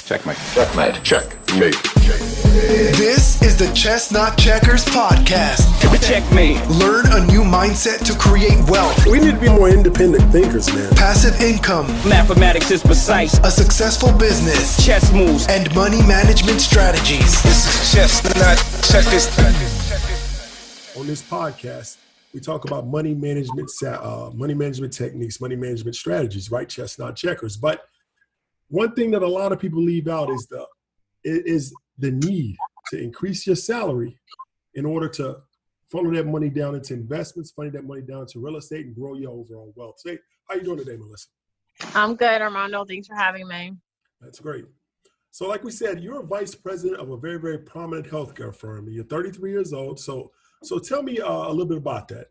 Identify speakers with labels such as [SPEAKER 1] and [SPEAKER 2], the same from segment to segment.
[SPEAKER 1] Checkmate.
[SPEAKER 2] Checkmate.
[SPEAKER 1] Checkmate.
[SPEAKER 3] This is the Chestnut Checkers podcast.
[SPEAKER 4] Checkmate.
[SPEAKER 3] Learn a new mindset to create wealth.
[SPEAKER 5] We need to be more independent thinkers, man.
[SPEAKER 3] Passive income.
[SPEAKER 4] Mathematics is precise.
[SPEAKER 3] A successful business.
[SPEAKER 4] Chess moves.
[SPEAKER 3] And money management strategies.
[SPEAKER 6] This is Chestnut Checkers.
[SPEAKER 5] On this podcast, we talk about money management techniques, money management strategies, right? Chestnut Checkers. But one thing that a lot of people leave out is the need to increase your salary in order to funnel that money down into investments, funnel that money down into real estate, and grow your overall wealth. Say, how you doing today, Melissa?
[SPEAKER 7] I'm good, Armando. Thanks for having me.
[SPEAKER 5] That's great. So like we said, you're a vice president of a very, very prominent healthcare firm. You're 33 years old. So tell me a little bit about that.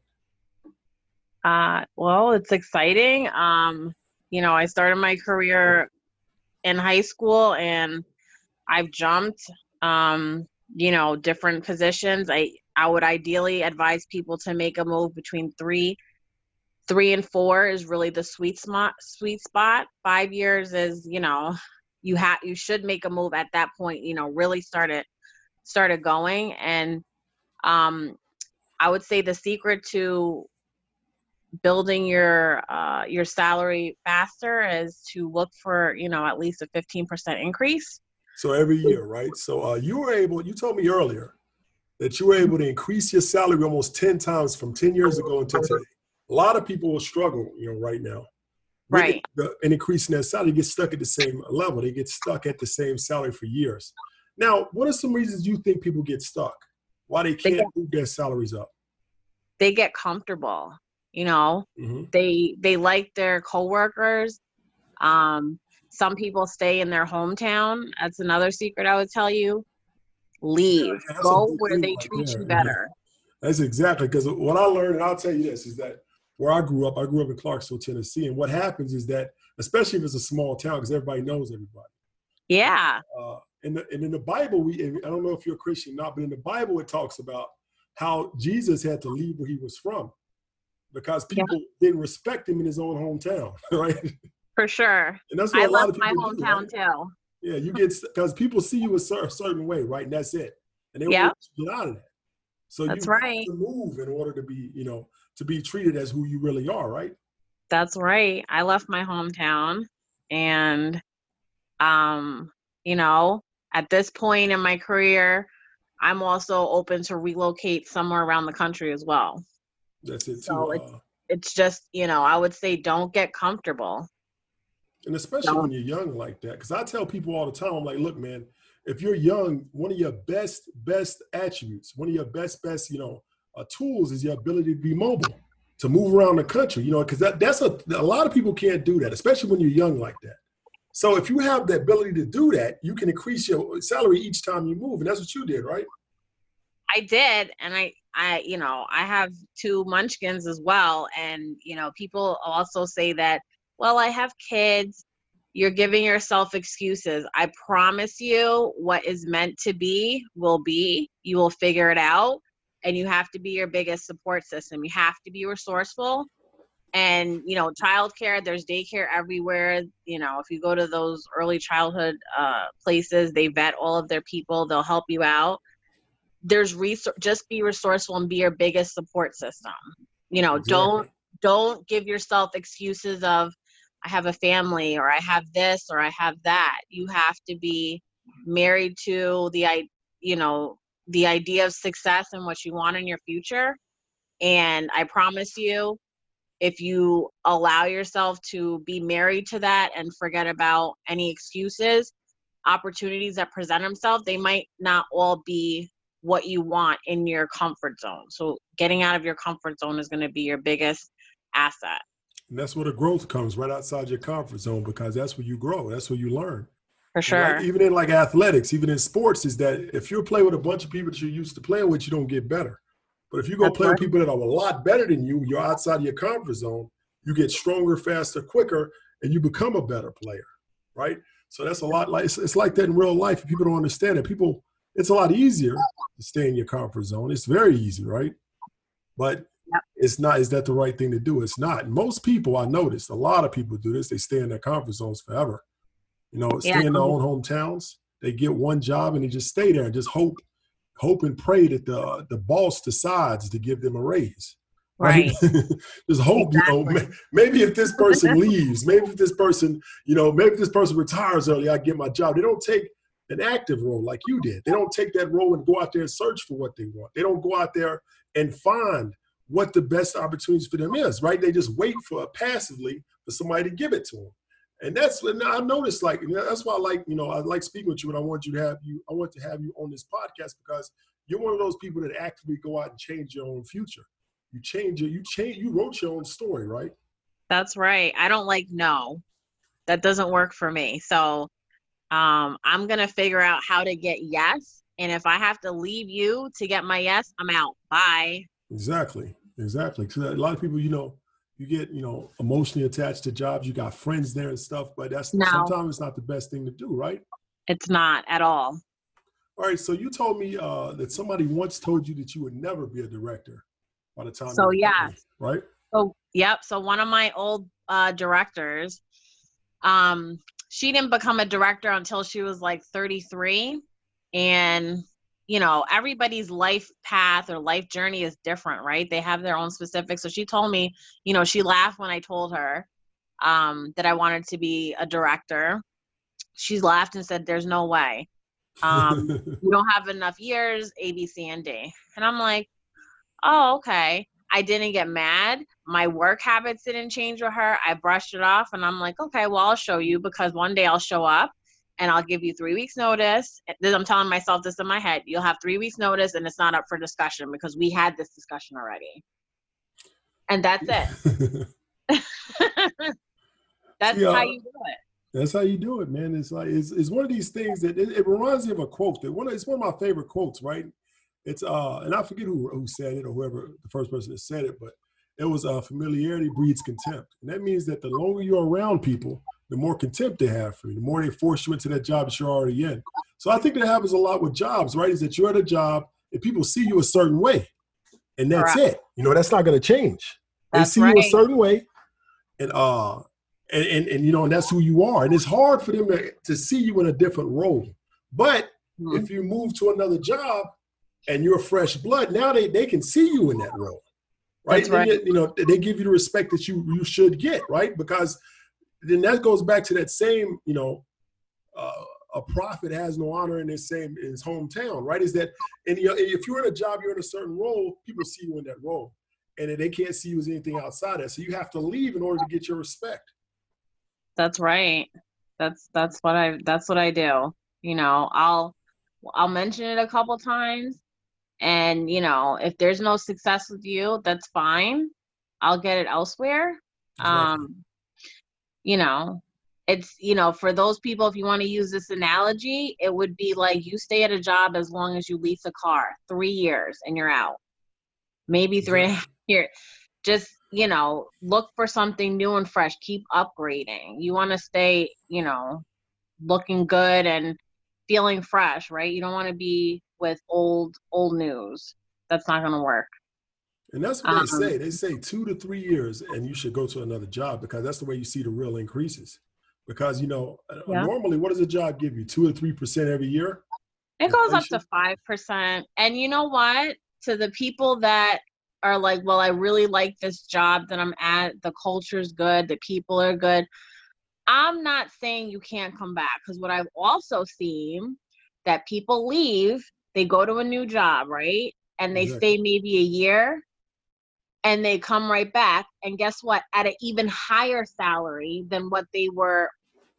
[SPEAKER 7] Well, it's exciting. I started my career in high school and I've jumped, different positions. I would ideally advise people to make a move between 3 and 4 is really the sweet spot. 5 years is, you should make a move at that point, really started going. And, I would say the secret to building your salary faster is to look for, at least a 15% increase.
[SPEAKER 5] So every year, right? So you told me earlier that you were able to increase your salary almost 10 times from 10 years ago until today. A lot of people will struggle, right now.
[SPEAKER 7] Right.
[SPEAKER 5] And increasing their salary, get stuck at the same level. They get stuck at the same salary for years. Now, what are some reasons you think people get stuck? Why they can't move their salaries up?
[SPEAKER 7] They get comfortable,
[SPEAKER 5] Mm-hmm.
[SPEAKER 7] They like their coworkers. Some people stay in their hometown. That's another secret I would tell you. Leave. Go where they treat you better.
[SPEAKER 5] That's exactly, because what I learned, and I'll tell you this, is that where I grew up in Clarksville, Tennessee, and what happens is that, especially if it's a small town, because everybody knows everybody.
[SPEAKER 7] Yeah.
[SPEAKER 5] And in the Bible, I don't know if you're a Christian or not, but in the Bible, it talks about how Jesus had to leave where he was from because people didn't respect him in his own hometown, right?
[SPEAKER 7] For sure.
[SPEAKER 5] And that's what a lot of people
[SPEAKER 7] my hometown
[SPEAKER 5] do, right?
[SPEAKER 7] too.
[SPEAKER 5] Yeah, you get, because people see you a certain way, right? And that's it. And they want to get out of that. So
[SPEAKER 7] that's
[SPEAKER 5] you
[SPEAKER 7] right.
[SPEAKER 5] have to move in order to be, to be treated as who you really are, right?
[SPEAKER 7] That's right. I left my hometown and, at this point in my career, I'm also open to relocate somewhere around the country as well.
[SPEAKER 5] That's it too.
[SPEAKER 7] So it's just, I would say don't get comfortable.
[SPEAKER 5] And especially when you're young like that, because I tell people all the time, I'm like, look, man, if you're young, one of your best attributes, one of your best, tools is your ability to be mobile, to move around the country, because that's a lot of people can't do that, especially when you're young like that. So if you have the ability to do that, you can increase your salary each time you move. And that's what you did, right?
[SPEAKER 7] I did. And I have 2 munchkins as well. And, people also say that, well, I have kids. You're giving yourself excuses. I promise you what is meant to be will be. You will figure it out. And you have to be your biggest support system. You have to be resourceful. And, childcare, there's daycare everywhere. If you go to those early childhood places, they vet all of their people. They'll help you out. There's just be resourceful and be your biggest support system. Exactly. Don't give yourself excuses of, I have a family or I have this or I have that. You have to be married to the idea of success and what you want in your future. And I promise you, if you allow yourself to be married to that and forget about any excuses, opportunities that present themselves, they might not all be what you want in your comfort zone. So getting out of your comfort zone is going to be your biggest asset.
[SPEAKER 5] And that's where the growth comes, right outside your comfort zone, because that's where you grow. That's where you learn.
[SPEAKER 7] For sure.
[SPEAKER 5] Like, even in athletics, even in sports, is that if you're playing with a bunch of people that you're used to playing with, you don't get better. But if you go play with people that are a lot better than you, you're outside of your comfort zone, you get stronger, faster, quicker, and you become a better player, right? So that's a lot like, it's like that in real life. People don't understand it. It's a lot easier to stay in your comfort zone. It's very easy, right? But it's not, is that the right thing to do? It's not. Most people, I noticed, a lot of people do this. They stay in their comfort zones forever. Stay in their own hometowns. They get one job and they just stay there and just hope and pray that the boss decides to give them a raise. Right. Just hope,
[SPEAKER 7] Exactly.
[SPEAKER 5] Maybe if this person leaves, maybe if this person retires early, I get my job. They don't take an active role like you did. They don't take that role and go out there and search for what they want. They don't go out there and find what the best opportunities for them is, right? They just wait for passively for somebody to give it to them. And that's what I noticed, that's why I like speaking with you, and I want to have you on this podcast because you're one of those people that actively go out and change your own future. You wrote your own story, right?
[SPEAKER 7] That's right. I don't like no. That doesn't work for me. So I'm going to figure out how to get yes. And if I have to leave you to get my yes, I'm out. Bye.
[SPEAKER 5] Exactly. So a lot of people, you get, emotionally attached to jobs. You got friends there and stuff, but sometimes it's not the best thing to do, right?
[SPEAKER 7] It's not at all.
[SPEAKER 5] All right. So you told me that somebody once told you that you would never be a director by the time.
[SPEAKER 7] So yeah.
[SPEAKER 5] Right.
[SPEAKER 7] So yep. So one of my old directors, she didn't become a director until she was like 33, and everybody's life path or life journey is different, right? They have their own specifics. So she told me, she laughed when I told her that I wanted to be a director. She laughed and said, "There's no way. You don't have enough years, A, B, C, and D." And I'm like, oh, okay. I didn't get mad. My work habits didn't change with her. I brushed it off, and I'm like, okay, well, I'll show you, because one day I'll show up and I'll give you 3 weeks notice. I'm telling myself this in my head. You'll have 3 weeks notice, and it's not up for discussion because we had this discussion already. And that's it. That's how you do it.
[SPEAKER 5] That's how you do it, man. It's like it's one of these things that it reminds me of a quote. It's one of my favorite quotes, right? It's and I forget who said it or whoever the first person that said it, but it was familiarity breeds contempt. And that means that the longer you're around people, the more contempt they have for you, the more they force you into that job that you're already in. So I think that happens a lot with jobs, right? Is that you're at a job and people see you a certain way, and that's it. That's not going to change. They see you a certain way, and and that's who you are. And it's hard for them to see you in a different role. But if you move to another job and you're fresh blood, now they can see you in that role, right?
[SPEAKER 7] That's right.
[SPEAKER 5] And they give you the respect that you should get, right? Because then that goes back to that same, a prophet has no honor in his hometown, right? Is that, and if you're in a job, you're in a certain role, people see you in that role, and they can't see you as anything outside that. So you have to leave in order to get your respect.
[SPEAKER 7] That's right. That's what I do. I'll mention it a couple times, and if there's no success with you, that's fine. I'll get it elsewhere.
[SPEAKER 5] Exactly.
[SPEAKER 7] It's, for those people, if you want to use this analogy, it would be like you stay at a job as long as you lease a car, 3 years and you're out. Maybe 3.5 years. Just, look for something new and fresh. Keep upgrading. You want to stay, looking good and feeling fresh, right? You don't want to be with old news. That's not going to work.
[SPEAKER 5] And that's what they say. They say 2 to 3 years and you should go to another job, because that's the way you see the real increases. Because, normally what does a job give you? 2 or 3% every year?
[SPEAKER 7] It goes up to 5%. And you know what? To the people that are like, well, I really like this job that I'm at. The culture's good. The people are good. I'm not saying you can't come back, because what I've also seen that people leave, they go to a new job, right? And they stay maybe a year, and they come right back. And guess what? At an even higher salary than what they were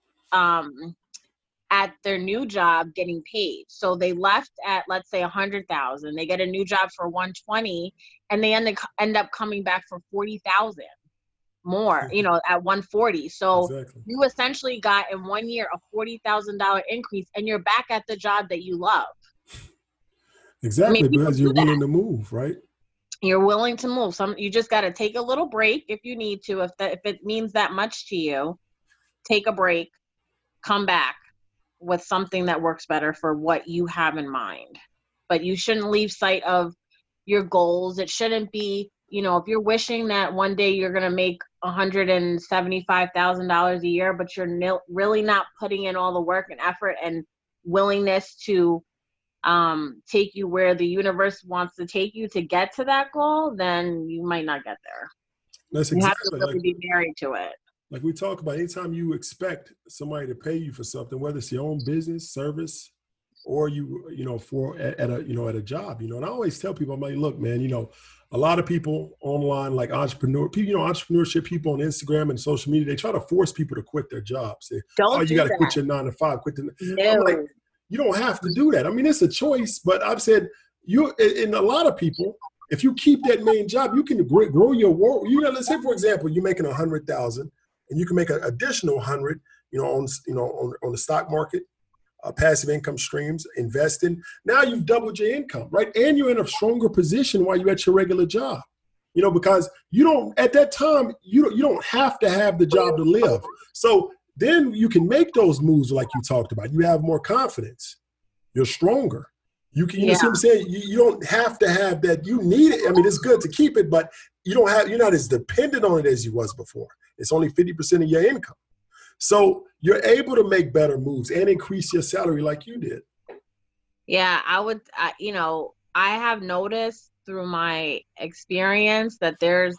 [SPEAKER 7] at their new job getting paid. So they left at, let's say, 100,000. They get a new job for 120, and they end up coming back for 40,000 more, at 140. So you essentially got in 1 year a $40,000 increase, and you're back at the job that you love.
[SPEAKER 5] Exactly, because you're willing to move, right?
[SPEAKER 7] You're willing to move. You just got to take a little break if you need to. If it means that much to you, take a break, come back with something that works better for what you have in mind. But you shouldn't leave sight of your goals. It shouldn't be you know, if you're wishing that one day you're going to make $175,000 a year, but you're really not putting in all the work and effort and willingness to take you where the universe wants to take you to get to that goal, then you might not get there.
[SPEAKER 5] That's
[SPEAKER 7] you
[SPEAKER 5] exactly
[SPEAKER 7] have to really be married to it.
[SPEAKER 5] Like we talk about, anytime you expect somebody to pay you for something, whether it's your own business, service, or at a job, and I always tell people, I'm like, look, man, a lot of people online, like entrepreneurship people on Instagram and social media, they try to force people to quit their jobs. Say, you got to quit your 9 to 5,
[SPEAKER 7] No.
[SPEAKER 5] I'm like, you don't have to do that. I mean, it's a choice, but I've said in a lot of people, if you keep that main job, you can grow your world. Let's say, for example, you're making $100,000 and you can make an additional 100, on the stock market, passive income streams, investing. Now you've doubled your income, right? And you're in a stronger position while you're at your regular job, because at that time, you don't have to have the job to live. So then you can make those moves like you talked about. You have more confidence. You're stronger. You can, see what I'm saying? You don't have to have that. You need it. I mean, it's good to keep it, but you're not as dependent on it as you was before. It's only 50% of your income. So you're able to make better moves and increase your salary like you did.
[SPEAKER 7] Yeah, I have noticed through my experience that there's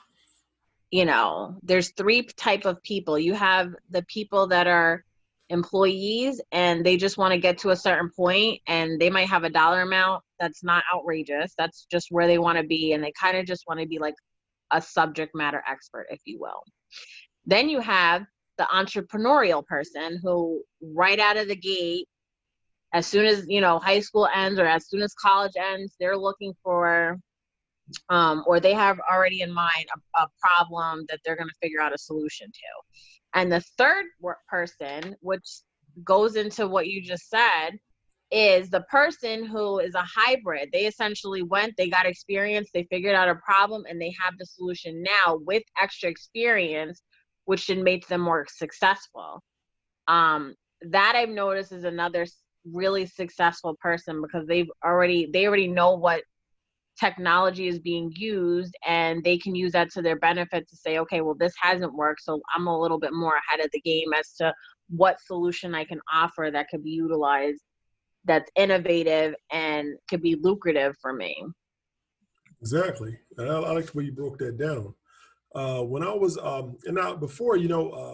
[SPEAKER 7] 3 type of people. You have the people that are employees and they just want to get to a certain point, and they might have a dollar amount that's not outrageous. That's just where they want to be. And they kind of just want to be like a subject matter expert, if you will. Then you have the entrepreneurial person who right out of the gate, as soon as, high school ends or as soon as college ends, they're looking for, or they have already in mind a problem that they're going to figure out a solution to. And the third person, which goes into what you just said, is the person who is a hybrid. They essentially they got experience, they figured out a problem, and they have the solution now with extra experience, which should make them more successful. That I've noticed is another really successful person, because they already know what technology is being used, and they can use that to their benefit to say, okay, well, this hasn't worked, so I'm a little bit more ahead of the game as to what solution I can offer that could be utilized, that's innovative and could be lucrative for me.
[SPEAKER 5] Exactly. And I like the way you broke that down. When I was, and now before I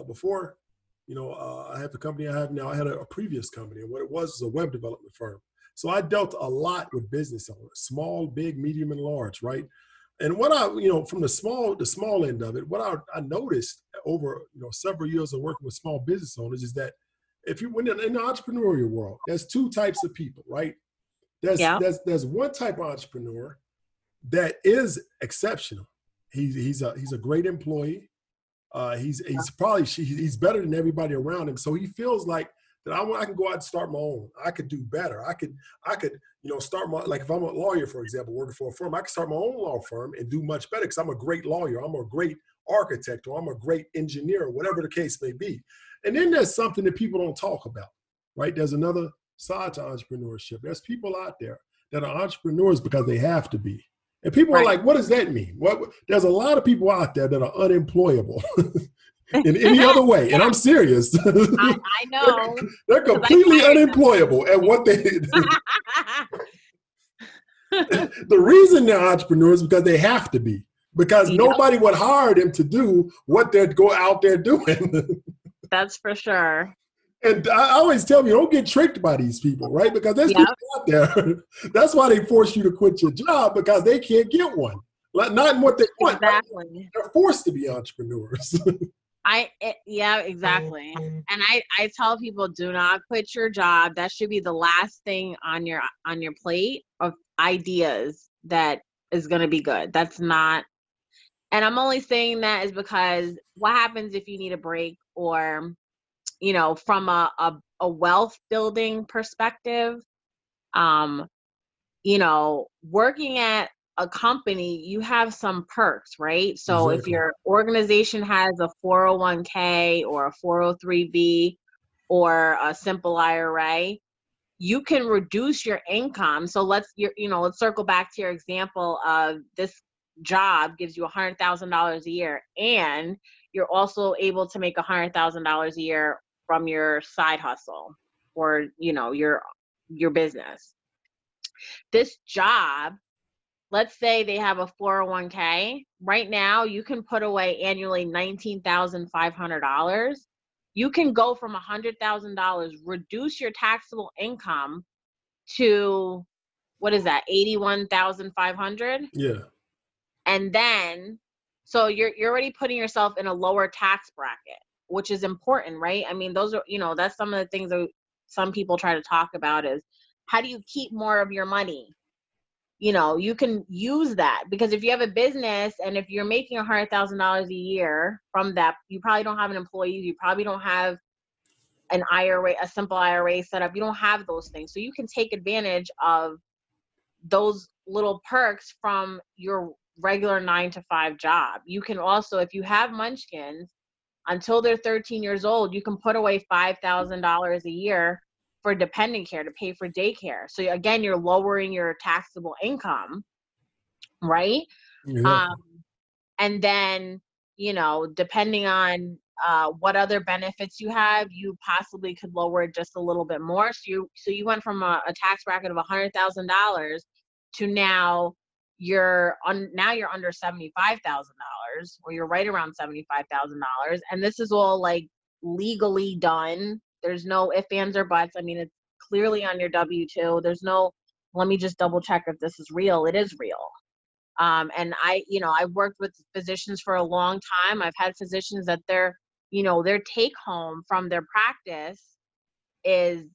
[SPEAKER 5] have the company I have now, I had a previous company, and what it was a web development firm. So I dealt a lot with business owners, small, big, medium, and large, right? And what from the small end of it, what I noticed over, several years of working with small business owners is that when in the entrepreneurial world, there's 2 types of people, right? There's one type of entrepreneur that is exceptional. He's a great employee. He's better than everybody around him. So he feels like that I can go out and start my own. I could do better. I could start like if I'm a lawyer, for example, working for a firm, I can start my own law firm and do much better because I'm a great lawyer. I'm a great architect, or I'm a great engineer, whatever the case may be. And then there's something that people don't talk about, right? There's another side to entrepreneurship. There's people out there that are entrepreneurs because they have to be. And people are like, what does that mean? There's a lot of people out there that are unemployable in any other way. And I'm serious.
[SPEAKER 7] I know.
[SPEAKER 5] They're completely unemployable at what they do. The reason they're entrepreneurs is because they have to be. Because nobody would hire them to do what they're out there doing.
[SPEAKER 7] That's for sure.
[SPEAKER 5] And I always tell them, don't get tricked by these people, right? Because there's people out there. That's why they force you to quit your job, because they can't get one. Not in what they want.
[SPEAKER 7] Exactly.
[SPEAKER 5] Right? They're forced to be entrepreneurs.
[SPEAKER 7] Exactly. And I tell people, do not quit your job. That should be the last thing on your plate of ideas that is going to be good. That's not. And I'm only saying that is because what happens if you need a break, or from a wealth building perspective, working at a company, you have some perks, right? So If your organization has a 401k or a 403b or a simple IRA, you can reduce your income. So let's circle back to your example of this job gives you $100,000 a year, and you're also able to make $100,000 a year from your side hustle or, you know, your business. This job, let's say they have a 401k. Right now, you can put away annually $19,500. You can go from $100,000, reduce your taxable income to, what is that, 81,500?
[SPEAKER 5] Yeah.
[SPEAKER 7] And then, so you're already putting yourself in a lower tax bracket, which is important, right? I mean, those are, you know, that's some of the things that some people try to talk about is, how do you keep more of your money? You know, you can use that, because if you have a business and if you're making $100,000 a year from that, you probably don't have an employee. You probably don't have an IRA, a simple IRA set up. You don't have those things. So you can take advantage of those little perks from your regular 9-to-5 job. You can also, if you have munchkins, until they're 13 years old, you can put away $5,000 a year for dependent care to pay for daycare. So again, you're lowering your taxable income, right?
[SPEAKER 5] Yeah.
[SPEAKER 7] And then, you know, depending on what other benefits you have, you possibly could lower it just a little bit more. So you went from a tax bracket of $100,000 to now you're under $75,000, or you're right around $75,000. And this is all like legally done. There's no ifs, ands, or buts. I mean, it's clearly on your W-2. There's no, let me just double check if this is real. It is real. And I've worked with physicians for a long time. I've had physicians that their take home from their practice is,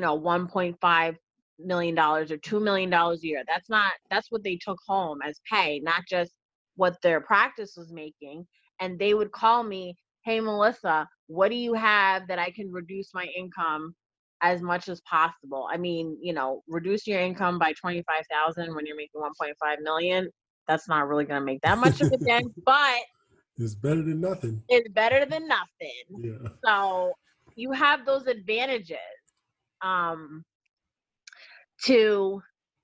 [SPEAKER 7] $1.5 million or $2 million a year. That's what they took home as pay, not just what their practice was making. And they would call me, hey, Melissa, what do you have that I can reduce my income as much as possible? I mean, reduce your income by 25,000 when you're making 1.5 million. That's not really going to make that much of a dent, but
[SPEAKER 5] it's better than nothing.
[SPEAKER 7] It's better than nothing.
[SPEAKER 5] Yeah.
[SPEAKER 7] So you have those advantages to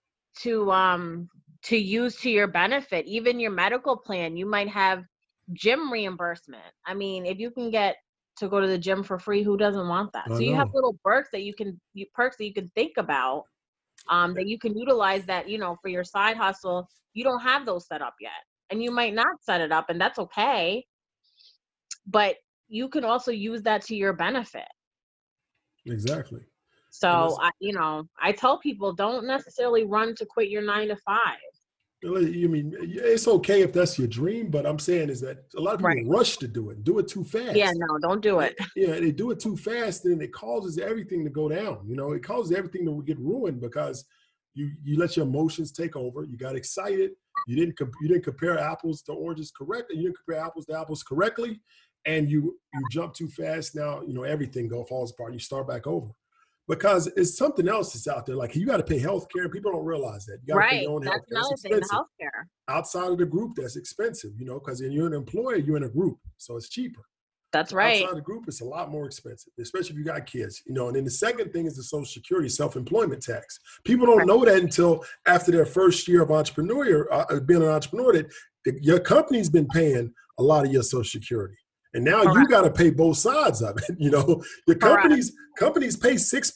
[SPEAKER 7] use to your benefit. Even your medical plan, you might have gym reimbursement. I mean, if you can get to go to the gym for free, who doesn't want that? So you have little perks that you can think about that you can utilize that, for your side hustle. You don't have those set up yet, and you might not set it up, and that's okay. But you can also use that to your benefit.
[SPEAKER 5] Exactly.
[SPEAKER 7] So I tell people, don't necessarily run to quit your 9-to-5.
[SPEAKER 5] I mean, it's okay if that's your dream, but I'm saying is that a lot of people rush to do it too fast.
[SPEAKER 7] Yeah, no, don't do it.
[SPEAKER 5] Yeah, they do it too fast, and it causes everything to go down. It causes everything to get ruined because you let your emotions take over. You got excited. You didn't compare apples to oranges correctly. You didn't compare apples to apples correctly, and you jump too fast. Now everything falls apart. You start back over. Because it's something else that's out there. Like, you got to pay health care. People don't realize that. You got to pay your own health care. That's another thing, the health care. Outside of the group, that's expensive, because when you're an employer, you're in a group. So it's cheaper.
[SPEAKER 7] That's right.
[SPEAKER 5] Outside the group, it's a lot more expensive, especially if you got kids. And then the second thing is the Social Security self-employment tax. People don't know that until after their first year of being an entrepreneur, that your company's been paying a lot of your Social Security. And now you got to pay both sides of it. Your companies pay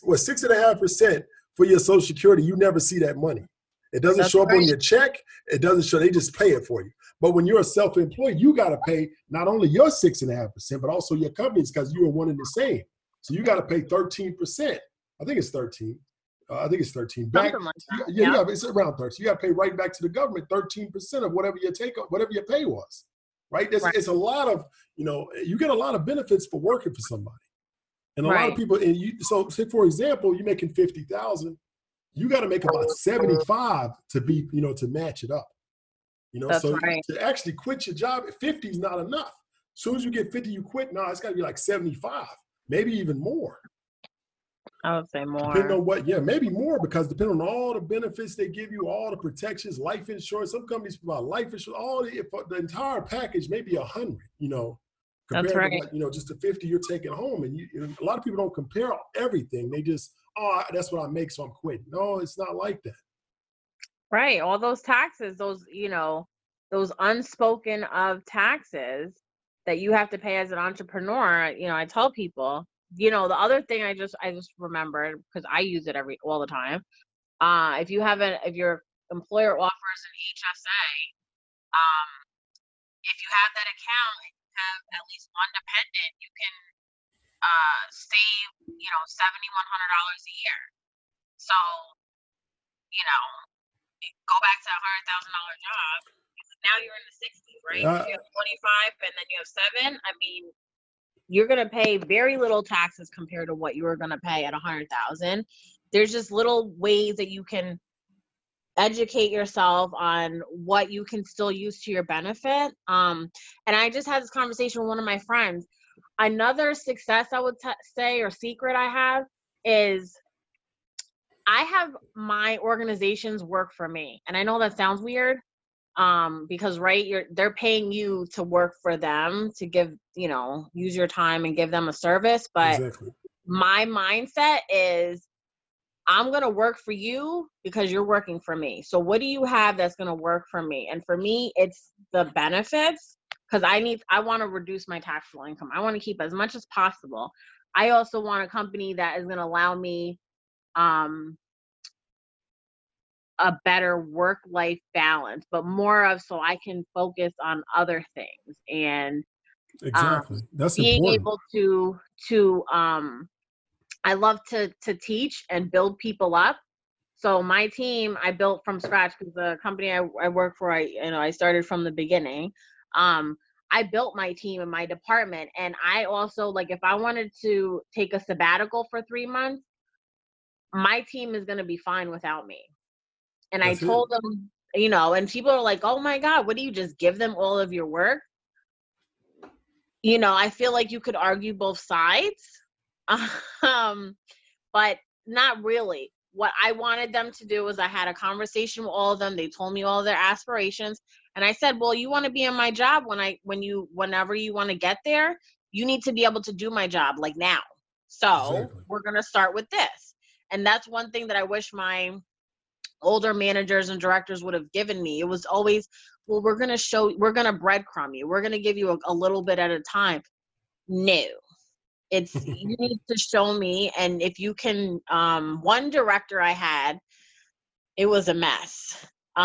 [SPEAKER 5] 6.5% for your Social Security. You never see that money. It doesn't show up on your check. It doesn't show. They just pay it for you. But when you're a self-employed, you got to pay not only your 6.5%, but also your company's, because you are one and the same. So you got to pay 13%. I think it's 13. I think it's 13. Back,
[SPEAKER 7] like that.
[SPEAKER 5] Yeah, it's around 13. So you got to pay right back to the government 13% of whatever your pay was. Right? It's a lot of, you get a lot of benefits for working for somebody. And a lot of people, so say, for example, you're making 50,000, you got to make about 75 to be, to match it up. To actually quit your job at 50 is not enough. As soon as you get 50, you quit. No, it's got to be like 75, maybe even more.
[SPEAKER 7] I would say more.
[SPEAKER 5] Depending on what, maybe more, because depending on all the benefits they give you, all the protections, life insurance, some companies provide life insurance, the entire package, maybe 100, compared to just the 50 you're taking home. And a lot of people don't compare everything. They just, that's what I make, so I'm quitting. No, it's not like that.
[SPEAKER 7] Right. All those taxes, those, those unspoken of taxes that you have to pay as an entrepreneur, I tell people, the other thing I just remembered, because I use it all the time. If your employer offers an HSA, if you have that account and you have at least one dependent, you can save, $7,100 a year. So, go back to a $100,000 job. Now you're in the 60s, right? If you have 25 and then you have 7, I mean, you're going to pay very little taxes compared to what you were going to pay at 100,000. There's just little ways that you can educate yourself on what you can still use to your benefit. And I just had this conversation with one of my friends. Another success I would say, or secret I have, is I have my organizations work for me. And I know that sounds weird, because they're paying you to work for them, to give, use your time and give them a service. But
[SPEAKER 5] exactly.
[SPEAKER 7] My mindset is, I'm going to work for you because you're working for me. So what do you have that's going to work for me? And for me, it's the benefits, because I want to reduce my taxable income. I want to keep as much as possible. I also want a company that is going to allow me a better work-life balance, but more of so I can focus on other things. And
[SPEAKER 5] exactly, that's
[SPEAKER 7] being
[SPEAKER 5] important.
[SPEAKER 7] able to I love to teach and build people up. So my team, I built from scratch, because the company I work for, I started from the beginning. I built my team and my department. And I also, like, if I wanted to take a sabbatical for 3 months, my team is going to be fine without me. And I told them, and people are like, oh my God, what do you just give them all of your work? I feel like you could argue both sides, but not really. What I wanted them to do was, I had a conversation with all of them. They told me all their aspirations. And I said, well, you want to be in my job whenever you want to get there, you need to be able to do my job like now. So exactly. We're going to start with this. And that's one thing that I wish my older managers and directors would have given me. It was always, well, we're going to breadcrumb you. We're going to give you a little bit at a time. No. It's, you need to show me. And if you can, one director I had, it was a mess.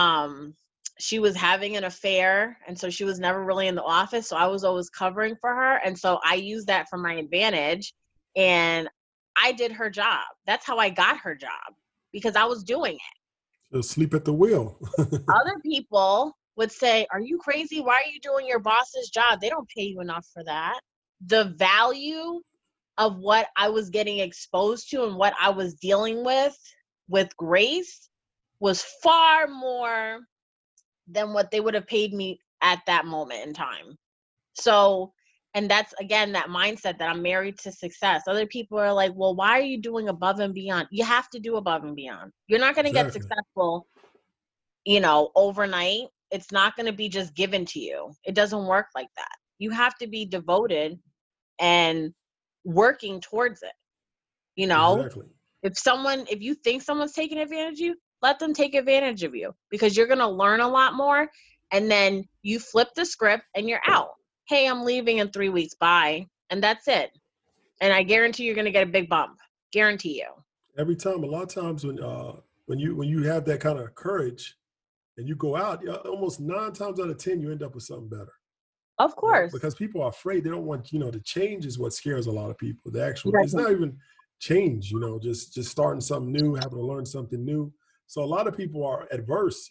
[SPEAKER 7] She was having an affair, and so she was never really in the office. So I was always covering for her. And so I used that for my advantage, and I did her job. That's how I got her job, because I was doing it.
[SPEAKER 5] Sleep at the wheel.
[SPEAKER 7] Other people would say, are you crazy? Why are you doing your boss's job? They don't pay you enough for that. The value of what I was getting exposed to and what I was dealing with Grace was far more than what they would have paid me at that moment in time. So, and that's, again, that mindset that I'm married to success. Other people are like, well, why are you doing above and beyond? You have to do above and beyond. You're not going to get successful, overnight. It's not going to be just given to you. It doesn't work like that. You have to be devoted and working towards it.
[SPEAKER 5] Exactly.
[SPEAKER 7] If you think someone's taking advantage of you, let them take advantage of you, because you're going to learn a lot more. And then you flip the script and you're out. Hey, I'm leaving in 3 weeks. Bye. And that's it. And I guarantee you're going to get a big bump. Guarantee you.
[SPEAKER 5] Every time. A lot of times when you have that kind of courage and you go out, almost 9 times out of 10, you end up with something better.
[SPEAKER 7] Of course.
[SPEAKER 5] Because people are afraid. They don't want, the change is what scares a lot of people. The actual, it's not even change, just starting something new, having to learn something new. So a lot of people are adverse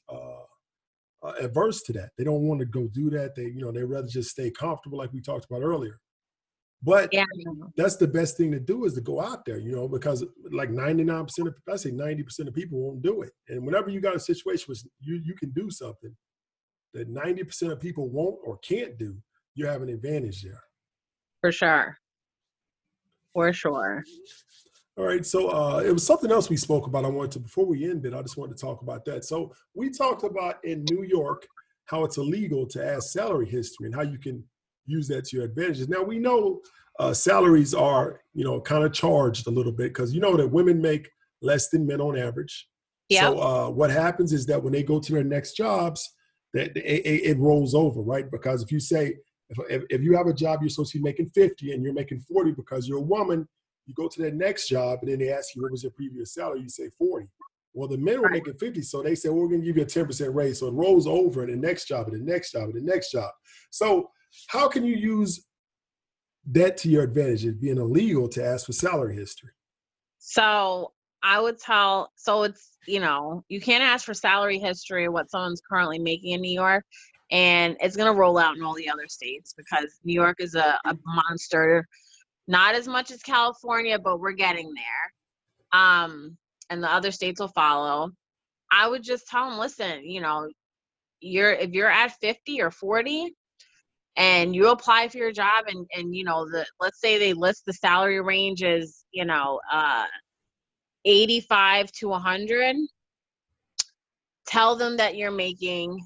[SPEAKER 5] to that. They don't want to go do that. They rather just stay comfortable, like we talked about earlier. But that's the best thing to do, is to go out there, because like 90% of people won't do it. And whenever you got a situation where you can do something that 90% of people won't or can't do, you have an advantage there.
[SPEAKER 7] For sure. For sure.
[SPEAKER 5] All right. So it was something else we spoke about. Before we end it, I just wanted to talk about that. So we talked about in New York how it's illegal to ask salary history and how you can use that to your advantages. Now, we know salaries are, kind of charged a little bit, because that women make less than men on average. Yep. So what happens is that when they go to their next jobs, that it rolls over, right? Because if you say, if you have a job, you're supposed to be making 50 and you're making 40 because you're a woman, you go to that next job and then they ask you, what was your previous salary? You say 40. Well, the men were making 50, so they said, well, we're going to give you a 10% raise. So it rolls over in the next job and the next job and the next job. So how can you use that to your advantage, it being illegal to ask for salary history?
[SPEAKER 7] So I would tell, so it's, you know, you can't ask for salary history of what someone's currently making in New York, and it's going to roll out in all the other states because New York is a monster, not as much as California, but we're getting there. And the other states will follow. I would just tell them, listen, you know, if you're at 50 or 40 and you apply for your job and you know, let's say they list the salary range as, you know, 85 to 100, tell them that you're making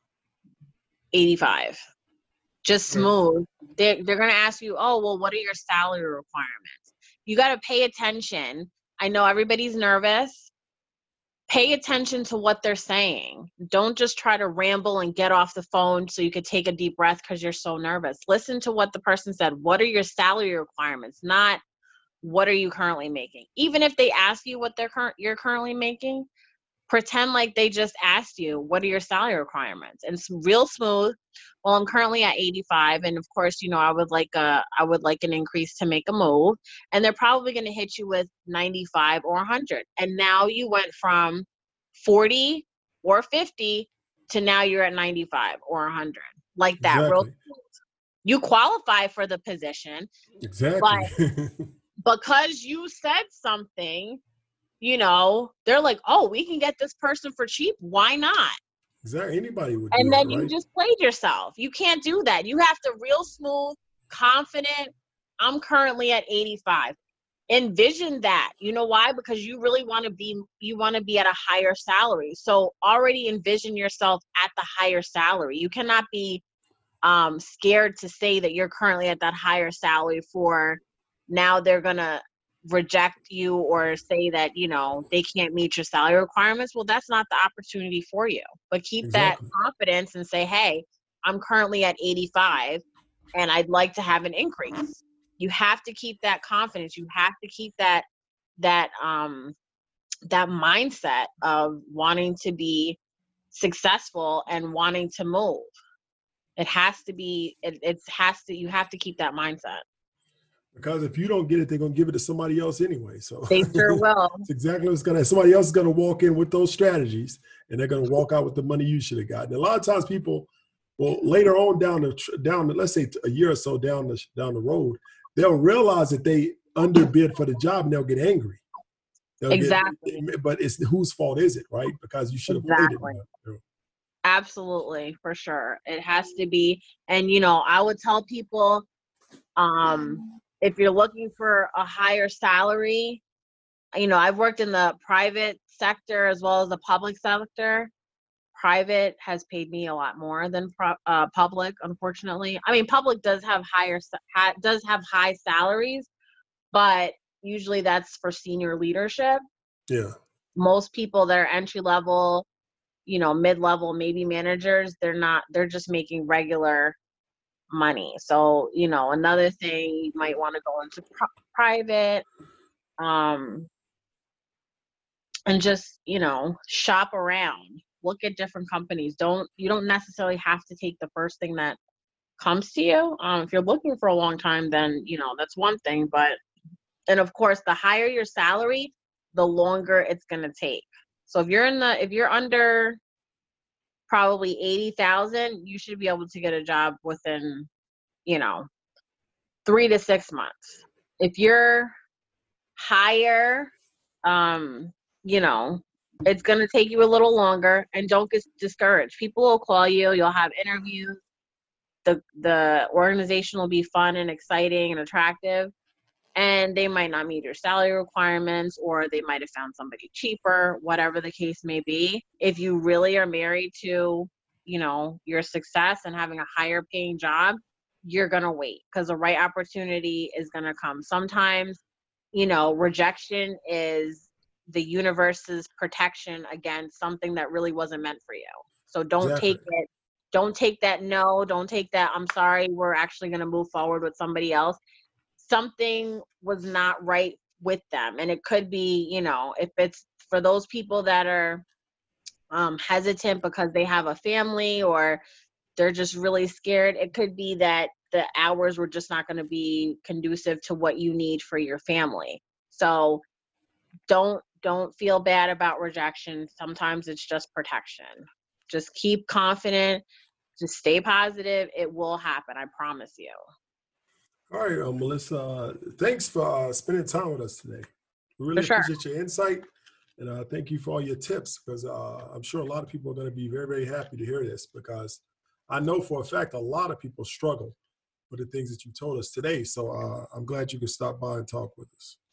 [SPEAKER 7] 85. Just smooth. They're going to ask you, oh, well, what are your salary requirements? You got to pay attention. I know everybody's nervous. Pay attention to what they're saying. Don't just try to ramble and get off the phone so you could take a deep breath because you're so nervous. Listen to what the person said. What are your salary requirements? Not what are you currently making? Even if they ask you what you're currently making, pretend like they just asked you, what are your salary requirements? And it's real smooth. Well, I'm currently at 85. And of course, you know, I would like an increase to make a move. And they're probably going to hit you with 95 or 100. And now you went from 40 or 50 to now you're at 95 or 100. Like that,
[SPEAKER 5] exactly.
[SPEAKER 7] real smooth. You qualify for the position.
[SPEAKER 5] Exactly.
[SPEAKER 7] But because you said something, you know, they're like, oh, we can get this person for cheap. Why not?
[SPEAKER 5] Exactly. Anybody would do
[SPEAKER 7] and then
[SPEAKER 5] that,
[SPEAKER 7] you
[SPEAKER 5] right?
[SPEAKER 7] just played yourself. You can't do that. You have to real smooth, confident. I'm currently at 85. Envision that. You know why? Because you really want to be at a higher salary. So already envision yourself at the higher salary. You cannot be scared to say that you're currently at that higher salary for now they're going to reject you or say that, you know, they can't meet your salary requirements. Well, that's not the opportunity for you. But keep that confidence and say, hey, I'm currently at 85 and I'd like to have an increase. You have to keep that confidence. You have to keep that mindset of wanting to be successful and wanting to move. It has to be, you have to keep that mindset.
[SPEAKER 5] Because if you don't get it, they're going to give it to somebody else anyway. So
[SPEAKER 7] they sure will.
[SPEAKER 5] It's exactly what's going to, somebody else is going to walk in with those strategies and they're going to walk out with the money you should have gotten. A lot of times people, well, later on down the let's say a year or so down the road, they'll realize that they underbid for the job and they'll get angry.
[SPEAKER 7] Exactly.
[SPEAKER 5] But it's whose fault is it, right? Because you should have played it.
[SPEAKER 7] Absolutely, for sure. It has to be. And, you know, I would tell people, if you're looking for a higher salary, you know, I've worked in the private sector as well as the public sector. Private has paid me a lot more than public, unfortunately. I mean, public does have high salaries, but usually that's for senior leadership.
[SPEAKER 5] Yeah.
[SPEAKER 7] Most people that are entry level, you know, mid-level, maybe managers, they're just making regular money. So, you know, another thing, you might want to go into private, and just, you know, shop around, look at different companies. You don't necessarily have to take the first thing that comes to you. If you're looking for a long time, then, you know, that's one thing, and of course, the higher your salary, the longer it's going to take. So if you're under probably 80,000, you should be able to get a job within, you know, 3 to 6 months. If you're higher, you know, it's going to take you a little longer, and don't get discouraged. People will call you. You'll have interviews. The organization will be fun and exciting and attractive, and they might not meet your salary requirements, or they might have found somebody cheaper, whatever the case may be. If you really are married to, you know, your success and having a higher paying job, you're going to wait because the right opportunity is going to come. Sometimes, you know, rejection is the universe's protection against something that really wasn't meant for you. So don't take it don't take that no, don't take that I'm sorry, we're actually going to move forward with somebody else. Something was not right with them. And it could be, you know, if it's for those people that are hesitant because they have a family or they're just really scared, it could be that the hours were just not going to be conducive to what you need for your family. So don't feel bad about rejection. Sometimes it's just protection. Just keep confident, just stay positive. It will happen, I promise you.
[SPEAKER 5] All right, Melissa, thanks for spending time with us today. We really appreciate your insight, and thank you for all your tips, because I'm sure a lot of people are going to be very, very happy to hear this, because I know for a fact a lot of people struggle with the things that you told us today. So I'm glad you could stop by and talk with us.